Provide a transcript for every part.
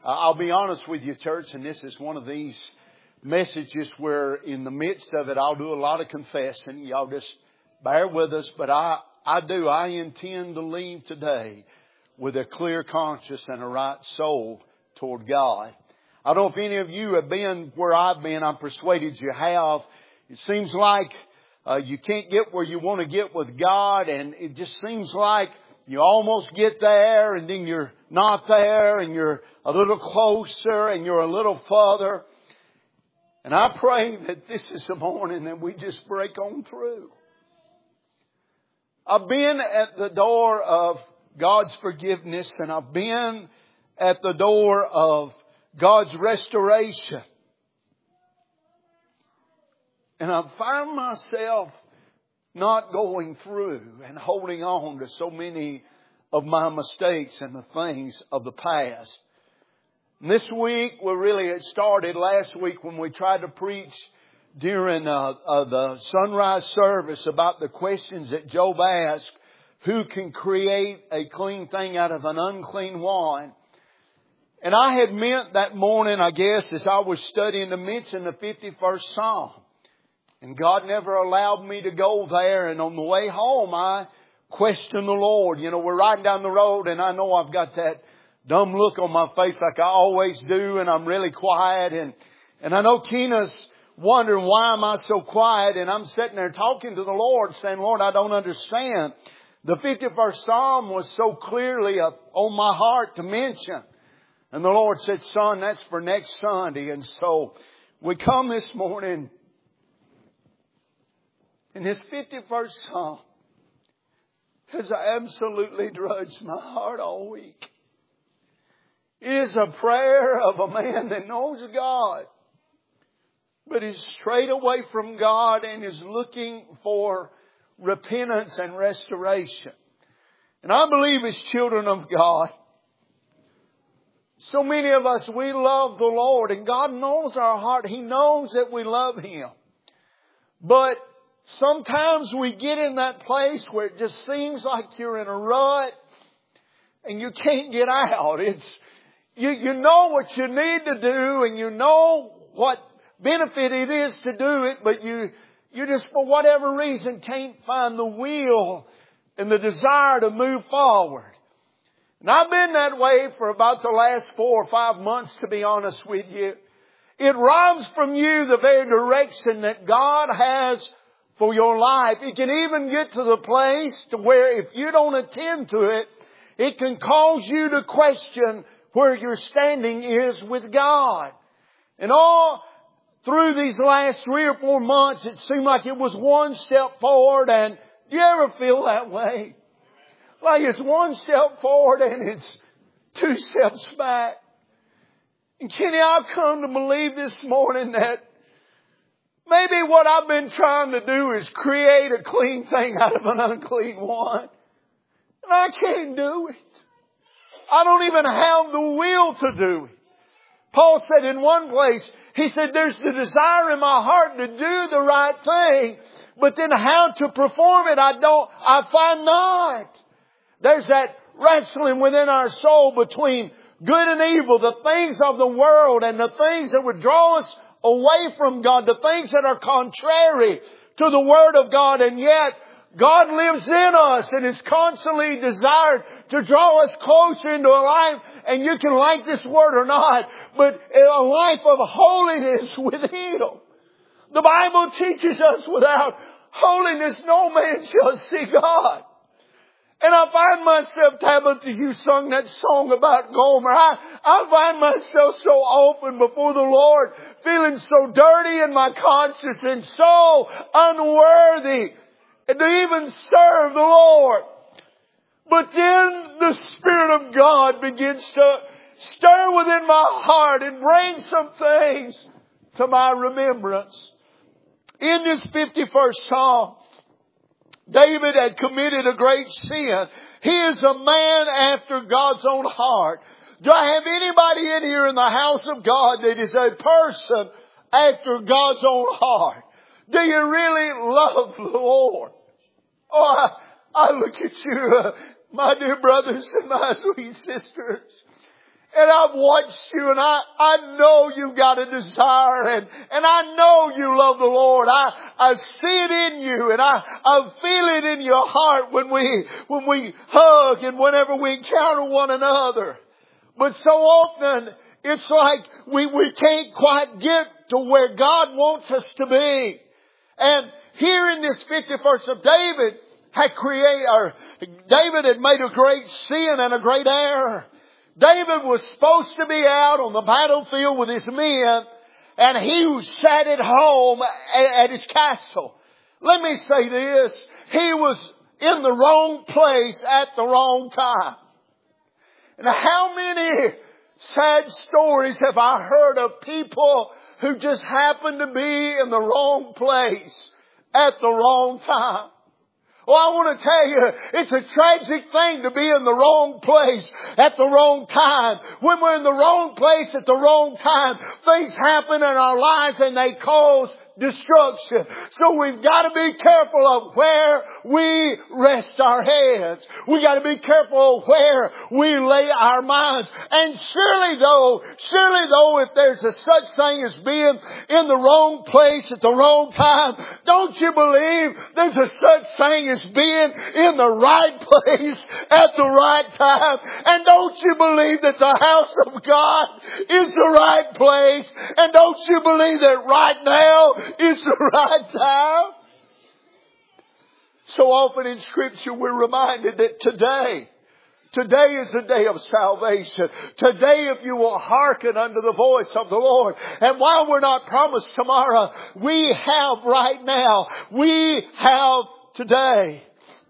I'll be honest with you, church, and this is one of these messages where in the midst of it I'll do a lot of confessing. Y'all just bear with us, but I intend to leave today with a clear conscience and a right soul toward God. I don't know if any of you have been where I've been. I'm persuaded you have. It seems like you can't get where you want to get with God, and it just seems like you almost get there and then you're not there, and you're a little closer and you're a little further. And I pray that this is the morning that we just break on through. I've been at the door of God's forgiveness, and I've been at the door of God's restoration. And I find myself not going through and holding on to so many of my mistakes and the things of the past. And this week, it started last week when we tried to preach during the sunrise service about the questions that Job asked. Who can create a clean thing out of an unclean one? And I had meant that morning, I guess, as I was studying, to mention the 51st Psalm. And God never allowed me to go there. And on the way home, I questioned the Lord. You know, we're riding down the road, and I know I've got that dumb look on my face like I always do, and I'm really quiet. And I know Tina's wondering, why am I so quiet? And I'm sitting there talking to the Lord, saying, Lord, I don't understand. The 51st Psalm was so clearly on my heart to mention. And the Lord said, son, that's for next Sunday. And so we come this morning, and this 51st Psalm has absolutely drudged my heart all week. It is a prayer of a man that knows God, but is strayed away from God and is looking for repentance and restoration. And I believe as children of God, so many of us, we love the Lord, and God knows our heart. He knows that we love Him. But sometimes we get in that place where it just seems like you're in a rut and you can't get out. You know what you need to do, and you know what benefit it is to do it, but you just, for whatever reason, can't find the will and the desire to move forward. And I've been that way for about the last 4 or 5 months, to be honest with you. It robs from you the very direction that God has for your life. It can even get to the place to where if you don't attend to it, it can cause you to question where your standing is with God. And all through these last 3 or 4 months, it seemed like it was one step forward. And do you ever feel that way? Like it's one step forward and it's 2 steps back. And Kenny, I've come to believe this morning that maybe what I've been trying to do is create a clean thing out of an unclean one. And I can't do it. I don't even have the will to do it. Paul said in one place, he said, there's the desire in my heart to do the right thing, but then how to perform it, I find not. There's that wrestling within our soul between good and evil, the things of the world and the things that would draw us away from God, the things that are contrary to the Word of God, and yet God lives in us and is constantly desired to draw us closer into a life, and you can like this word or not, but a life of holiness with Him. The Bible teaches us without holiness no man shall see God. And I find myself, Tabitha, you sung that song about Gomer. I find myself so often before the Lord feeling so dirty in my conscience and so unworthy to even serve the Lord. But then the Spirit of God begins to stir within my heart and bring some things to my remembrance. In this 51st Psalm, David had committed a great sin. He is a man after God's own heart. Do I have anybody in here in the house of God that is a person after God's own heart? Do you really love the Lord? Oh, I look at you, my dear brothers and my sweet sisters. And I've watched you, and I know you've got a desire, and I know you love the Lord. I see it in you, and I feel it in your heart when we hug and whenever we encounter one another. But so often, it's like we can't quite get to where God wants us to be. And here in this 50th verse of David David had made a great sin and a great error. David was supposed to be out on the battlefield with his men, and he sat at home at his castle. Let me say this. He was in the wrong place at the wrong time. And how many sad stories have I heard of people who just happened to be in the wrong place at the wrong time? Well, I want to tell you, it's a tragic thing to be in the wrong place at the wrong time. When we're in the wrong place at the wrong time, things happen in our lives and they cause destruction. So we've got to be careful of where we rest our heads. We got to be careful of where we lay our minds. And surely though, if there's a such thing as being in the wrong place at the wrong time, don't you believe there's a such thing as being in the right place at the right time? And don't you believe that the house of God is the right place? And don't you believe that right now is the right time? So often in Scripture we're reminded that today is a day of salvation. Today, if you will hearken unto the voice of the Lord. And while we're not promised tomorrow, we have right now. We have today.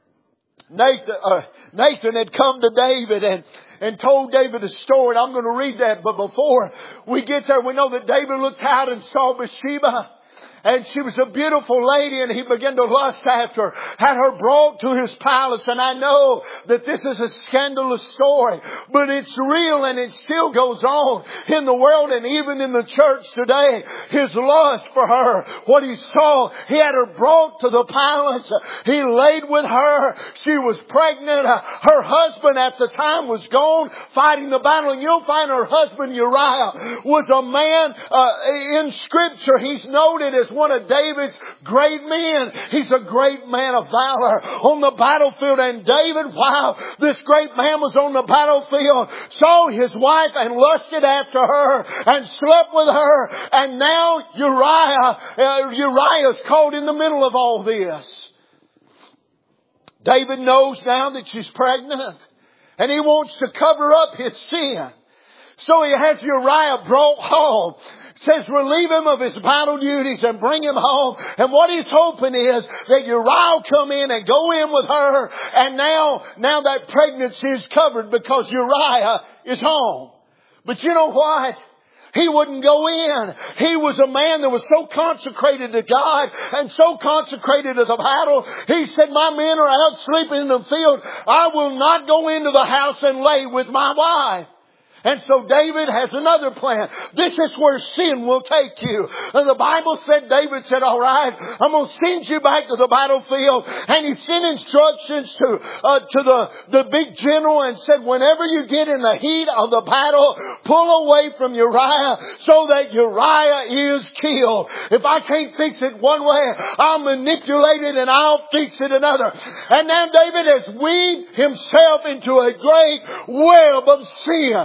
Nathan had come to David and told David a story. And I'm going to read that. But before we get there, we know that David looked out and saw Bathsheba. And she was a beautiful lady, and he began to lust after her, had her brought to his palace. And I know that this is a scandalous story, but it's real and it still goes on in the world and even in the church today. His lust for her, what he saw, he had her brought to the palace. He laid with her. She was pregnant. Her husband at the time was gone fighting the battle. And you'll find her husband Uriah was a man in Scripture. He's noted as one of David's great men. He's a great man of valor on the battlefield. And David, while this great man was on the battlefield, saw his wife and lusted after her and slept with her. And now Uriah's caught in the middle of all this. David knows now that she's pregnant, and he wants to cover up his sin. So he has Uriah brought home. Says relieve him of his battle duties and bring him home. And what he's hoping is that Uriah will come in and go in with her. And now that pregnancy is covered because Uriah is home. But you know what? He wouldn't go in. He was a man that was so consecrated to God and so consecrated to the battle. He said, my men are out sleeping in the field. I will not go into the house and lay with my wife. And so David has another plan. This is where sin will take you. And the Bible said, David said, all right, I'm going to send you back to the battlefield. And he sent instructions to the big general and said, whenever you get in the heat of the battle, pull away from Uriah so that Uriah is killed. If I can't fix it one way, I'll manipulate it and I'll fix it another. And now David has weaved himself into a great web of sin.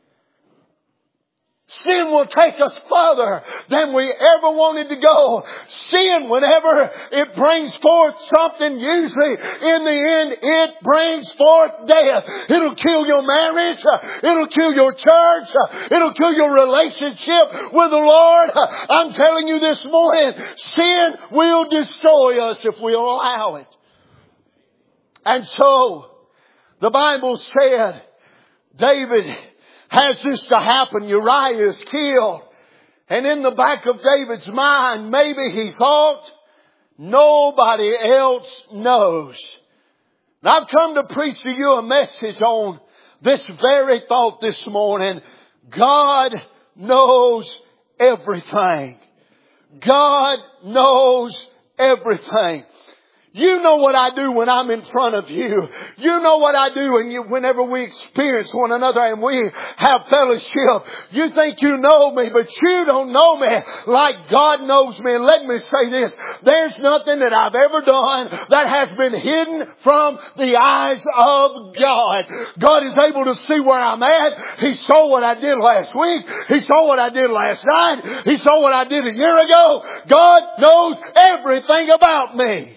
Sin will take us further than we ever wanted to go. Sin, whenever it brings forth something, usually in the end, it brings forth death. It'll kill your marriage. It'll kill your church. It'll kill your relationship with the Lord. I'm telling you this morning, sin will destroy us if we allow it. And so, the Bible said, David has this to happen. Uriah is killed. And in the back of David's mind, maybe he thought, nobody else knows. And I've come to preach to you a message on this very thought this morning. God knows everything. God knows everything. You know what I do when I'm in front of you. You know what I do whenever we experience one another and we have fellowship. You think you know me, but you don't know me like God knows me. And let me say this. There's nothing that I've ever done that has been hidden from the eyes of God. God is able to see where I'm at. He saw what I did last week. He saw what I did last night. He saw what I did a year ago. God knows everything about me.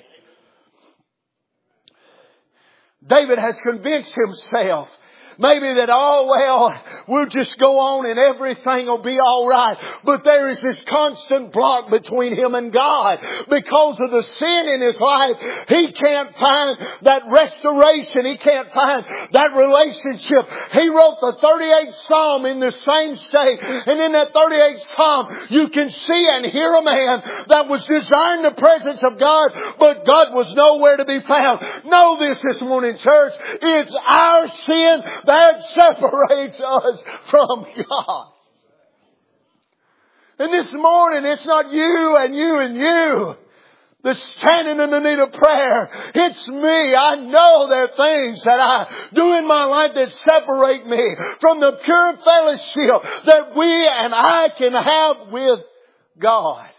David has convinced himself maybe that, we'll just go on and everything will be alright. But there is this constant block between him and God. Because of the sin in his life, he can't find that restoration. He can't find that relationship. He wrote the 38th Psalm in the same state. And in that 38th Psalm, you can see and hear a man that was desiring the presence of God, but God was nowhere to be found. Know this morning, church. It's our sin that separates us from God. And this morning, it's not you and you and you that's standing in the need of prayer. It's me. I know there are things that I do in my life that separate me from the pure fellowship that we and I can have with God.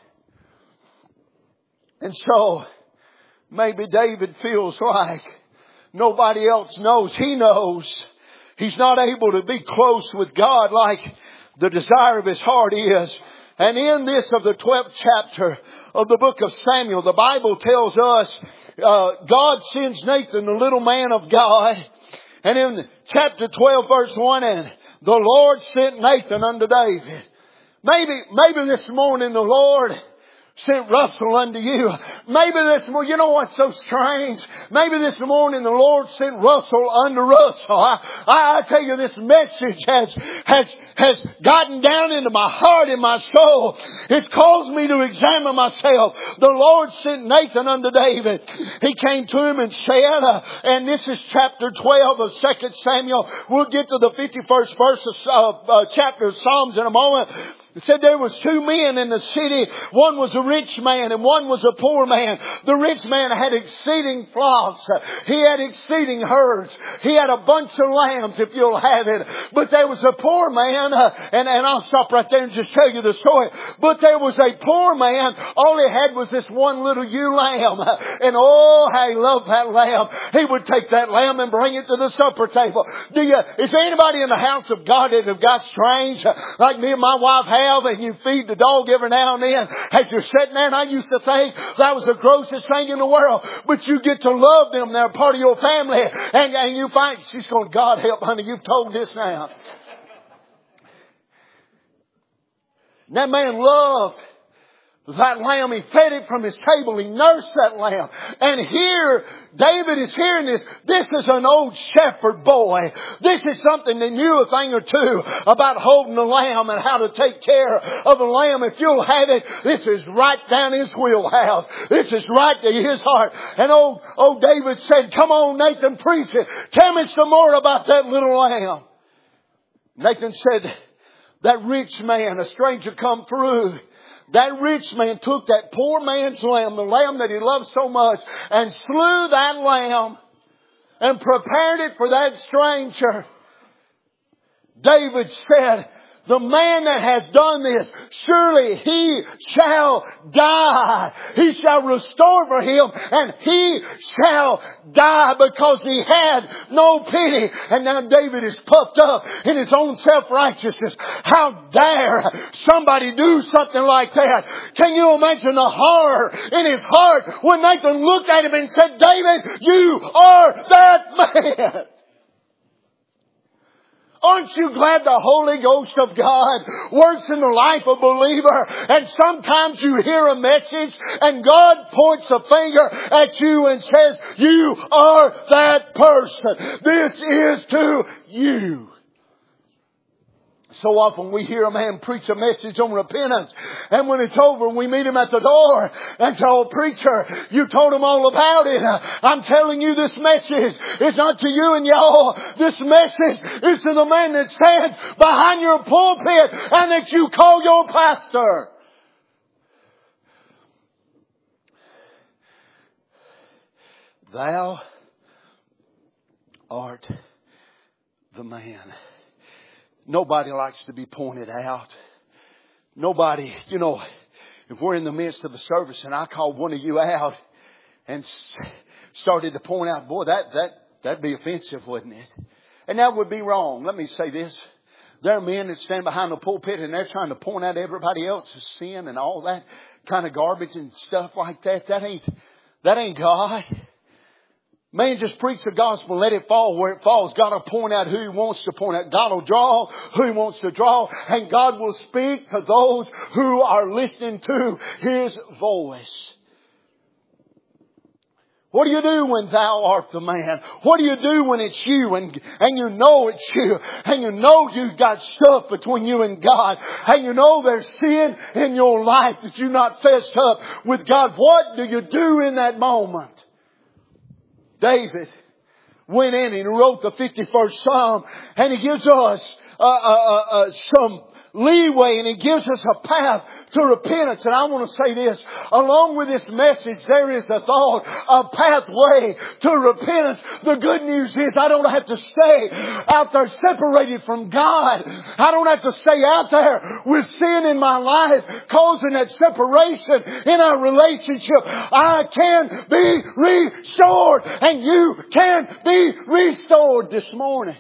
And so, maybe David feels like nobody else knows. He knows. He's not able to be close with God like the desire of his heart is. And in this of the 12th chapter of the book of Samuel, the Bible tells us God sends Nathan, the little man of God. And in chapter 12 verse 1, and the Lord sent Nathan unto David. Maybe this morning the Lord sent Russell unto you. Maybe this morning, you know what's so strange? Maybe this morning the Lord sent Russell unto Russell. I tell you, this message has gotten down into my heart and my soul. It's caused me to examine myself. The Lord sent Nathan unto David. He came to him and said, and this is chapter 12 of 2 Samuel. We'll get to the 51st verse of chapter of Psalms in a moment. It said there was two men in the city. One was a rich man and one was a poor man. The rich man had exceeding flocks. He had exceeding herds. He had a bunch of lambs, if you'll have it. But there was a poor man, and I'll stop right there and just tell you the story. But there was a poor man. All he had was this one little ewe lamb. And how he loved that lamb. He would take that lamb and bring it to the supper table. Is there anybody in the house of God that have got strange, like me and my wife have, and you feed the dog every now and then as you're sitting there? And I used to think that was the grossest thing in the world. But you get to love them. They're part of your family. And you find, she's going, God help, honey, you've told this now. And that man loved that lamb. He fed it from his table. He nursed that lamb. And here, David is hearing this. This is an old shepherd boy. This is something that knew a thing or two about holding the lamb and how to take care of a lamb. If you'll have it, this is right down his wheelhouse. This is right to his heart. And old David said, come on, Nathan, preach it. Tell me some more about that little lamb. Nathan said, that rich man, a stranger come through. That rich man took that poor man's lamb, the lamb that he loved so much, and slew that lamb and prepared it for that stranger. David said, the man that has done this, surely he shall die. He shall restore for him, and he shall die, because he had no pity. And now David is puffed up in his own self-righteousness. How dare somebody do something like that? Can you imagine the horror in his heart when Nathan looked at him and said, David, you are that man. Aren't you glad the Holy Ghost of God works in the life of a believer? And sometimes you hear a message and God points a finger at you and says, you are that person. This is to you. So often we hear a man preach a message on repentance, and when it's over, we meet him at the door and tell, preacher, you told him all about it. I'm telling you, this message is not to you and y'all. This message is to the man that stands behind your pulpit and that you call your pastor. Thou art the man. Nobody likes to be pointed out. Nobody, if we're in the midst of a service and I called one of you out and started to point out, boy, that'd be offensive, wouldn't it? And that would be wrong. Let me say this. There are men that stand behind the pulpit and they're trying to point out everybody else's sin and all that kind of garbage and stuff like that. That ain't God. Man, just preach the gospel and let it fall where it falls. God will point out who He wants to point out. God will draw who He wants to draw. And God will speak to those who are listening to His voice. What do you do when thou art the man? What do you do when it's you and you know it's you and you know you've got stuff between you and God and you know there's sin in your life that you've not fessed up with God? What do you do in that moment? David went in and he wrote the 51st Psalm and he gives us some leeway and He gives us a path to repentance. And I want to say this, along with this message there is a thought, a pathway to repentance. The good news is I don't have to stay out there separated from God. I don't have to stay out there with sin in my life causing that separation in our relationship. I can be restored and you can be restored this morning.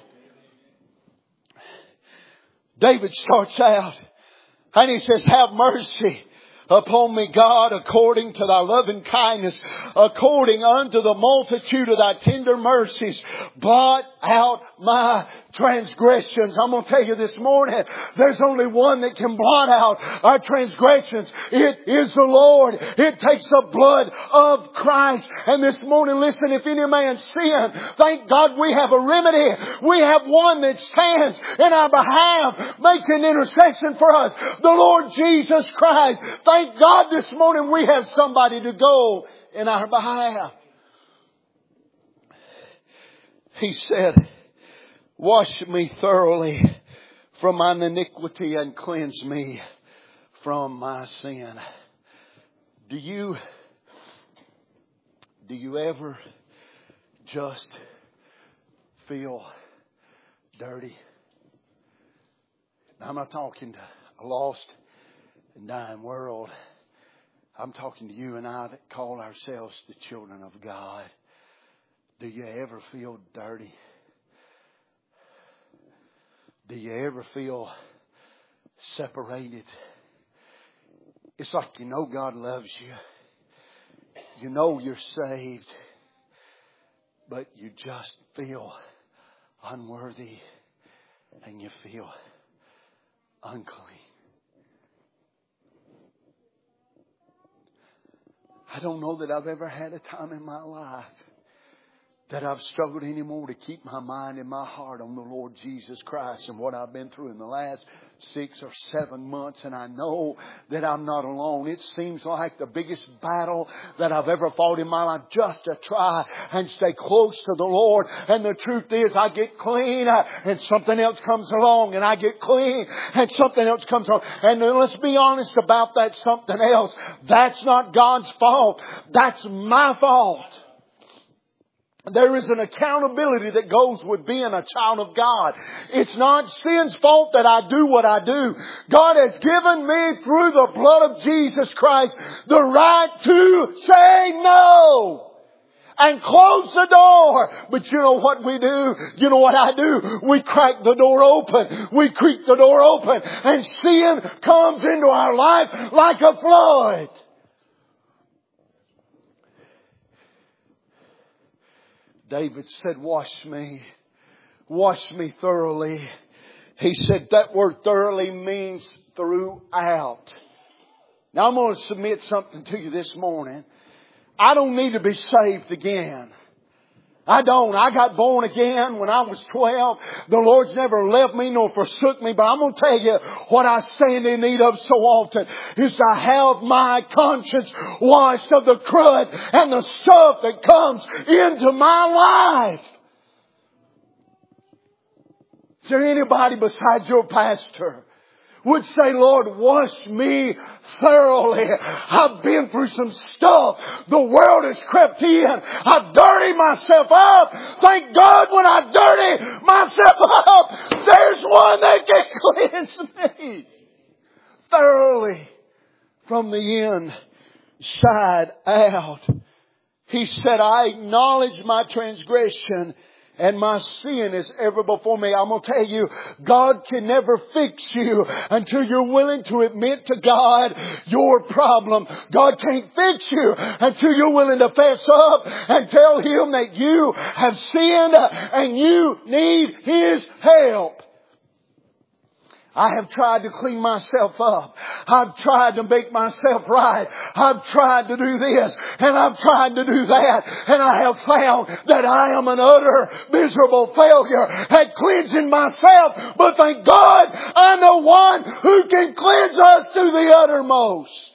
David starts out and he says, have mercy upon me, God, according to thy loving kindness, according unto the multitude of thy tender mercies, blot out my transgressions. I'm going to tell you this morning, there's only one that can blot out our transgressions. It is the Lord. It takes the blood of Christ. And this morning, listen, if any man sin, thank God we have a remedy. We have one that stands in our behalf, making intercession for us. The Lord Jesus Christ. Thank God this morning we have somebody to go in our behalf. He said, wash me thoroughly from mine iniquity and cleanse me from my sin. Do you ever just feel dirty? Now, I'm not talking to a lost and dying world. I'm talking to you and I that call ourselves the children of God. Do you ever feel dirty? Do you ever feel separated? It's like you know God loves you. You know you're saved. But you just feel unworthy and you feel unclean. I don't know that I've ever had a time in my life that I've struggled anymore to keep my mind and my heart on the Lord Jesus Christ and what I've been through in the last 6 or 7 months. And I know that I'm not alone. It seems like the biggest battle that I've ever fought in my life, just to try and stay close to the Lord. And the truth is I get clean and something else comes along, and I get clean and something else comes along. And then let's be honest about that something else. That's not God's fault. That's my fault. There is an accountability that goes with being a child of God. It's not sin's fault that I do what I do. God has given me, through the blood of Jesus Christ, the right to say no and close the door. But you know what we do? You know what I do? We crack the door open. We creak the door open, and sin comes into our life like a flood. David said, wash me thoroughly. He said that word thoroughly means throughout. Now I'm going to submit something to you this morning. I don't need to be saved again. I don't. I got born again when I was 12. The Lord's never left me nor forsook me. But I'm going to tell you what I stand in need of so often is to have my conscience washed of the crud and the stuff that comes into my life. Is there anybody besides your pastor? would say, Lord, wash me thoroughly. I've been through some stuff. The world has crept in. I've dirtied myself up. Thank God when I dirty myself up, there's one that can cleanse me thoroughly from the inside out. He said, I acknowledge my transgression and my sin is ever before me. I'm going to tell you, God can never fix you until you're willing to admit to God your problem. God can't fix you until you're willing to fess up and tell Him that you have sinned and you need His help. I have tried to clean myself up. I've tried to make myself right. I've tried to do this and I've tried to do that. And I have found that I am an utter miserable failure at cleansing myself. But thank God I know one who can cleanse us to the uttermost.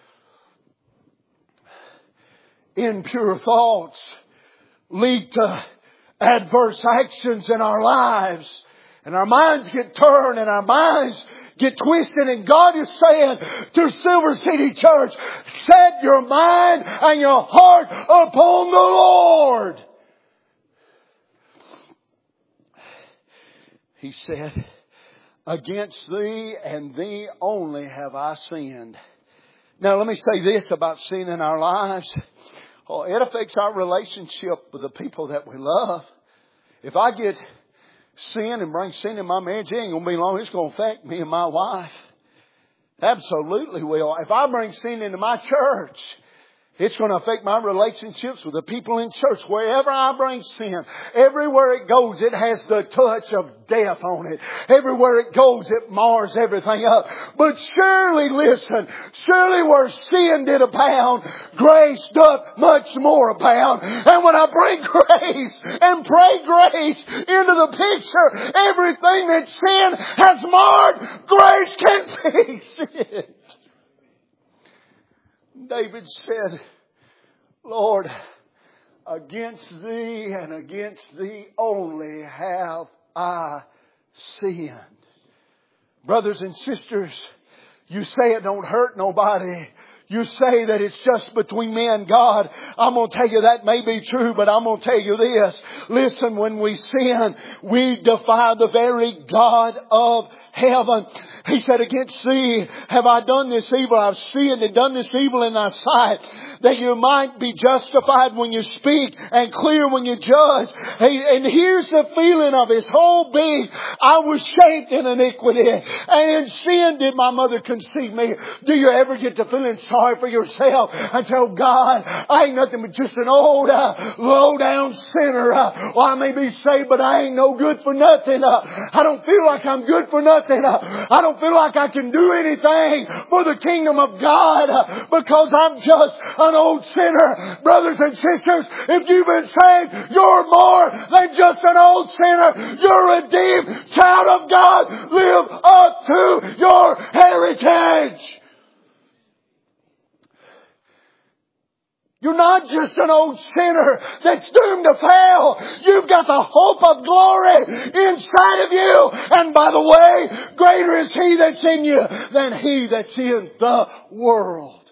Impure thoughts lead to adverse actions in our lives. And our minds get turned and our minds get twisted. And God is saying to Silver City Church, set your mind and your heart upon the Lord. He said, against thee and thee only have I sinned. Now let me say this about sin in our lives. Oh, it affects our relationship with the people that we love. If I get sin and bring sin in my marriage, it ain't going to be long. It's going to affect me and my wife. Absolutely will. If I bring sin into my church, it's going to affect my relationships with the people in church. Wherever I bring sin, everywhere it goes, it has the touch of death on it. Everywhere it goes, it mars everything up. But surely, listen, surely where sin did abound, grace doth much more abound. And when I bring grace and pray grace into the picture, everything that sin has marred, grace can fix it. David said, Lord, against thee and against thee only have I sinned. Brothers and sisters, you say it don't hurt nobody. You say that it's just between me and God. I'm going to tell you that may be true, but I'm going to tell you this. Listen, when we sin, we defy the very God of heaven. He said, against thee have I done this evil. I've sinned and done this evil in thy sight, that you might be justified when you speak and clear when you judge. And here's the feeling of his whole being. I was shaped in iniquity, and in sin did my mother conceive me. Do you ever get to feeling sorry for yourself and tell God, I ain't nothing but just an old, low down sinner. Well, I may be saved, but I ain't no good for nothing. I don't feel like I'm good for nothing. I don't feel like I can do anything for the kingdom of God because I'm just an old sinner. Brothers and sisters, if you've been saved, you're more than just an old sinner. You're a redeemed child of God. Live up to your heritage. You're not just an old sinner that's doomed to fail. You've got the hope of glory inside of you. And by the way, greater is He that's in you than he that's in the world.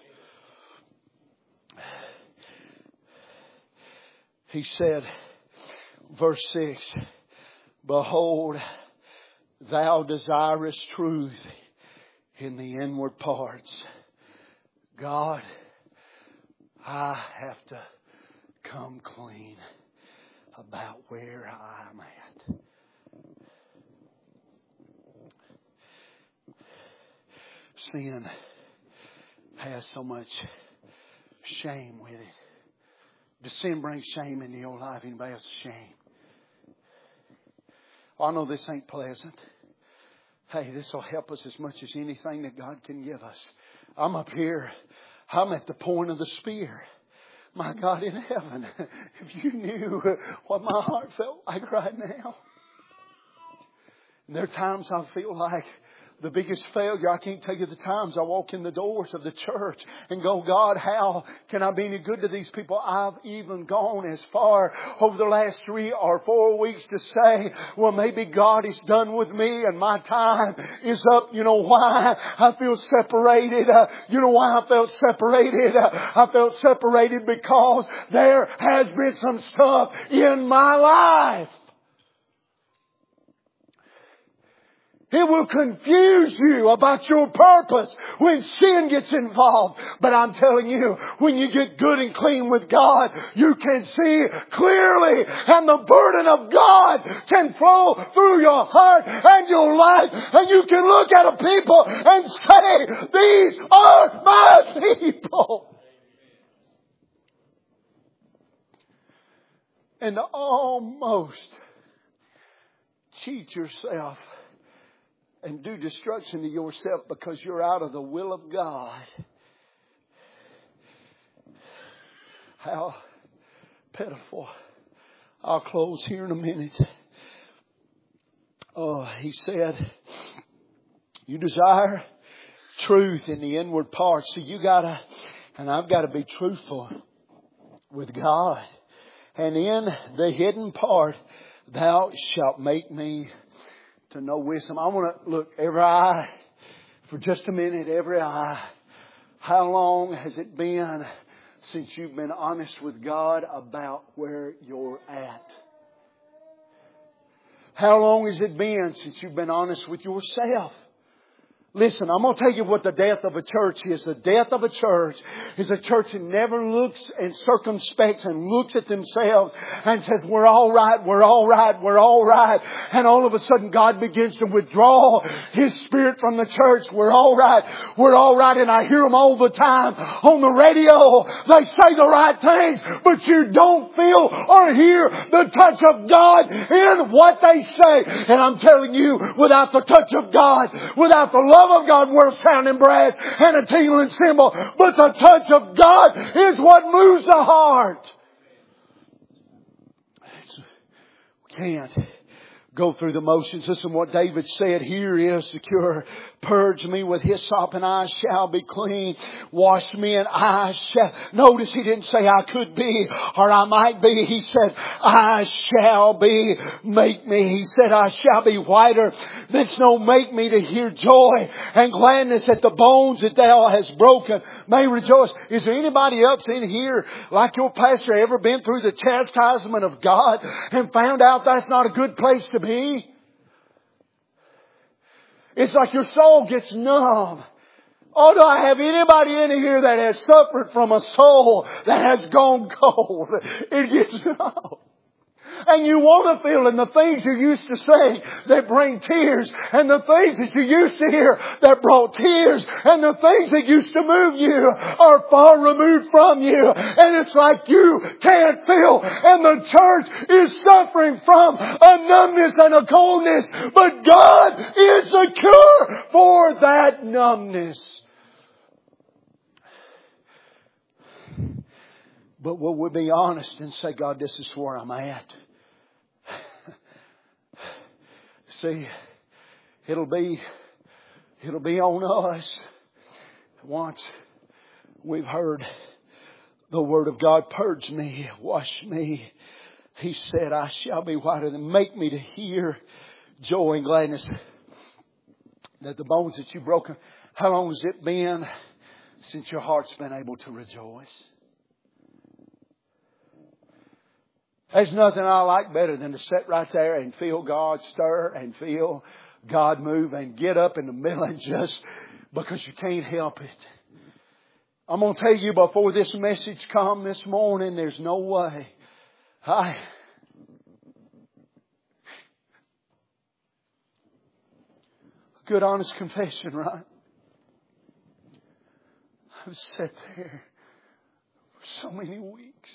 He said, verse 6, behold, thou desirest truth in the inward parts. God, I have to come clean about where I'm at. Sin has so much shame with it. Does sin bring shame into your life? Anybody else shame? Oh, I know this ain't pleasant. Hey, this will help us as much as anything that God can give us. I'm up here. I'm at the point of the spear. My God in heaven, if you knew what my heart felt like right now. And there are times I feel like The biggest failure, I can't tell you the times I walk in the doors of the church and go, God, how can I be any good to these people? I've even gone as far over the last 3 or 4 weeks to say, well, maybe God is done with me and my time is up. You know why I feel separated? You know why I felt separated? I felt separated because there has been some stuff in my life. It will confuse you about your purpose when sin gets involved. But I'm telling you, when you get good and clean with God, you can see clearly, and the burden of God can flow through your heart and your life, and you can look at a people and say, these are my people. And almost cheat yourself and do destruction to yourself because you're out of the will of God. How pitiful. I'll close here in a minute. Oh, he said, you desire truth in the inward parts. So you gotta, and I've got to be truthful with God. And in the hidden part, thou shalt make me to know wisdom. I want to look every eye for just a minute. Every eye. How long has it been since you've been honest with God about where you're at? How long has it been since you've been honest with yourself? Listen, I'm going to tell you what the death of a church is. The death of a church is a church that never looks and circumspects and looks at themselves and says, we're all right, we're all right, we're all right. And all of a sudden God begins to withdraw His Spirit from the church. We're all right, we're all right. And I hear them all the time on the radio. They say the right things, but you don't feel or hear the touch of God in what they say. And I'm telling you, without the touch of God, without the love of God, we're a sounding brass and a tingling cymbal. But the touch of God is what moves the heart. We can't go through the motions. Listen, what David said here is secure. Purge me with hyssop and I shall be clean. Wash me and I shall. Notice he didn't say I could be or I might be. He said I shall be. Make me. He said I shall be whiter than snow. Make me to hear joy and gladness at the bones that thou hast broken may rejoice. Is there anybody else in here like your pastor ever been through the chastisement of God and found out that's not a good place to be? It's like your soul gets numb. Oh, do I have anybody in here that has suffered from a soul that has gone cold? It gets numb. And you want to feel, and the things you used to say that bring tears, and the things that you used to hear that brought tears, and the things that used to move you are far removed from you. And it's like you can't feel, and the church is suffering from a numbness and a coldness. But God is the cure for that numbness. But will we be honest and say, God, this is where I'm at? See, it'll be on us. Once we've heard the Word of God, purge me, wash me. He said, I shall be whiter than. Make me to hear joy and gladness. That the bones that you've broken. How long has it been since your heart's been able to rejoice? There's nothing I like better than to sit right there and feel God stir and feel God move and get up in the middle and just because you can't help it. I'm going to tell you before this message come this morning, there's no way. Good honest confession, right? I've sat there for so many weeks.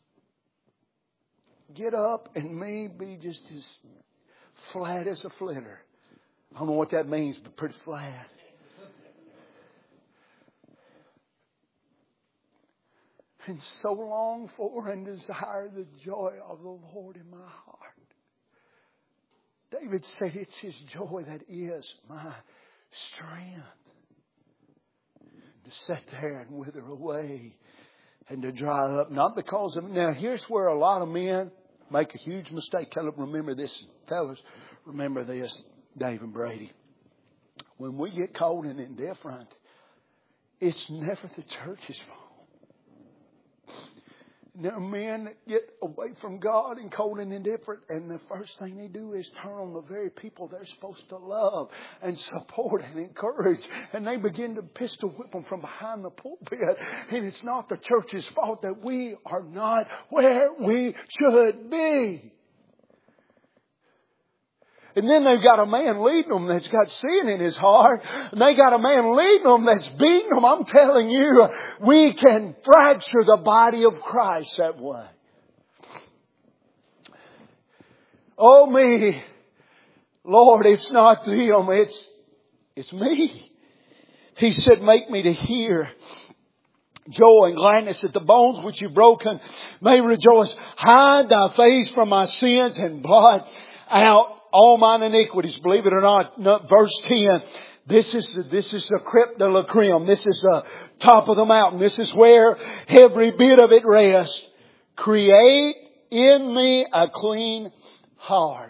Get up and me be just as flat as a flitter. I don't know what that means, but pretty flat. And so long for and desire the joy of the Lord in my heart. David said it's His joy that is my strength. To sit there and wither away and to dry up. Not because of... Now, here's where a lot of men make a huge mistake. Tell them, remember this. Fellas, remember this. Dave and Brady. When we get cold and indifferent, it's never the church's fault. There are men that get away from God and cold and indifferent, and the first thing they do is turn on the very people they're supposed to love and support and encourage, and they begin to pistol whip them from behind the pulpit. And it's not the church's fault that we are not where we should be. And then they've got a man leading them that's got sin in his heart. And they got a man leading them that's beating them. I'm telling you, we can fracture the body of Christ that way. Oh me, Lord, it's not them, it's me. He said, make me to hear joy and gladness that the bones which you've broken may rejoice. Hide thy face from my sins and blot out all mine iniquities. Believe it or not, verse 10. This is the crêpe de la crème. This is the top of the mountain. This is where every bit of it rests. Create in me a clean heart.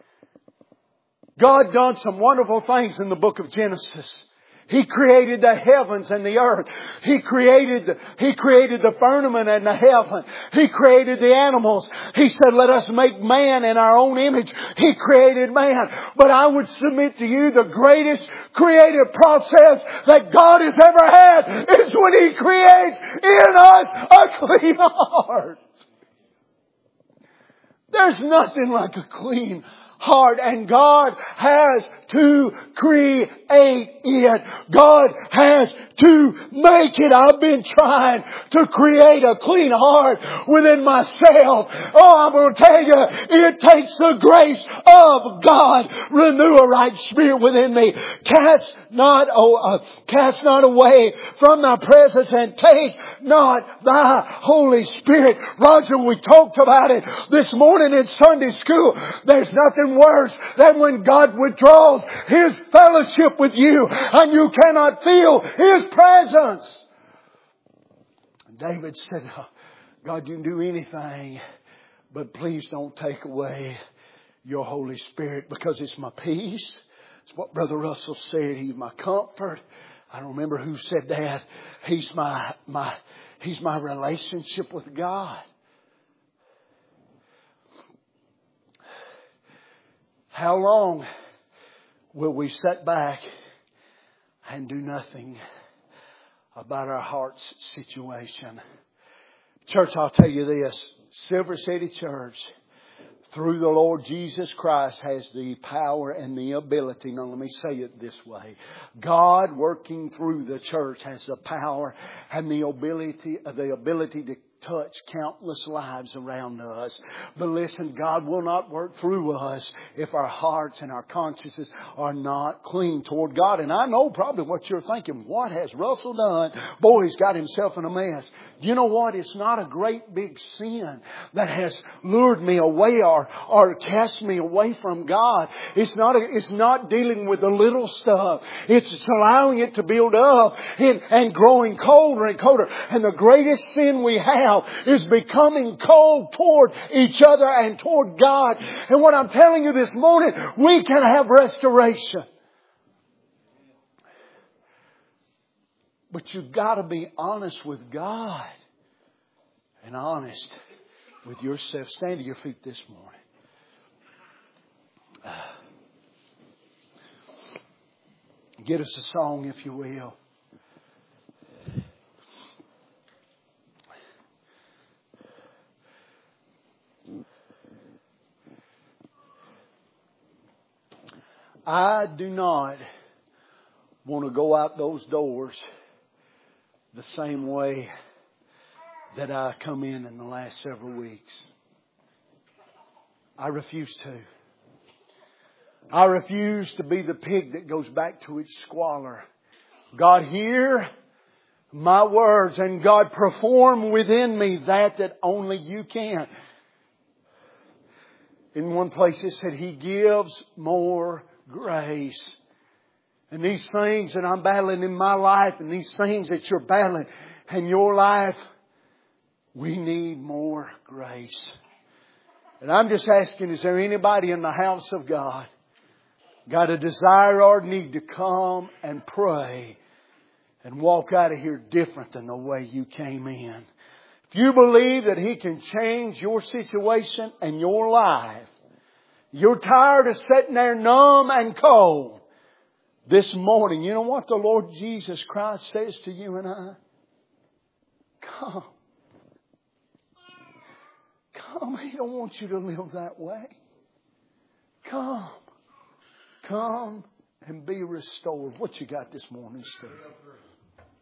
God done some wonderful things in the book of Genesis. He created the heavens and the earth. He created the firmament and the heaven. He created the animals. He said, let us make man in our own image. He created man. But I would submit to you the greatest creative process that God has ever had is when He creates in us a clean heart. There's nothing like a clean heart, and God has to create it. God has to make it. I've been trying to create a clean heart within myself. Oh, I'm going to tell you, it takes the grace of God. Renew a right spirit within me. Cast not away from thy presence, and take not thy Holy Spirit. Roger, we talked about it this morning in Sunday school. There's nothing worse than when God withdraws His fellowship with you and you cannot feel His presence. David said, God, you can do anything, but please don't take away your Holy Spirit, because it's my peace. It's what Brother Russell said. He's my comfort. I don't remember who said that. He's my relationship with God. How long will we sit back and do nothing about our heart's situation? Church, I'll tell you this. Silver City Church, through the Lord Jesus Christ, has the power and the ability. Now let me say it this way. God working through the church has the power and the ability to touch countless lives around us. But listen, God will not work through us if our hearts and our consciences are not clean toward God. And I know probably what you're thinking. What has Russell done? Boy, he's got himself in a mess. You know what? It's not a great big sin that has lured me away or cast me away from God. It's not dealing with the little stuff. It's allowing it to build up and growing colder and colder. And the greatest sin we have is becoming cold toward each other and toward God. And what I'm telling you this morning, we can have restoration. But you've got to be honest with God and honest with yourself. Stand to your feet this morning. Get us a song, if you will. I do not want to go out those doors the same way that I come in the last several weeks. I refuse to. I refuse to be the pig that goes back to its squalor. God, hear my words, and God, perform within me that only you can. In one place it said He gives more grace. And these things that I'm battling in my life and these things that you're battling in your life, we need more grace. And I'm just asking, is there anybody in the house of God got a desire or need to come and pray and walk out of here different than the way you came in? If you believe that He can change your situation and your life, you're tired of sitting there numb and cold. This morning, you know what the Lord Jesus Christ says to you and I? Come. Come. He don't want you to live that way. Come. Come and be restored. What you got this morning, Steve?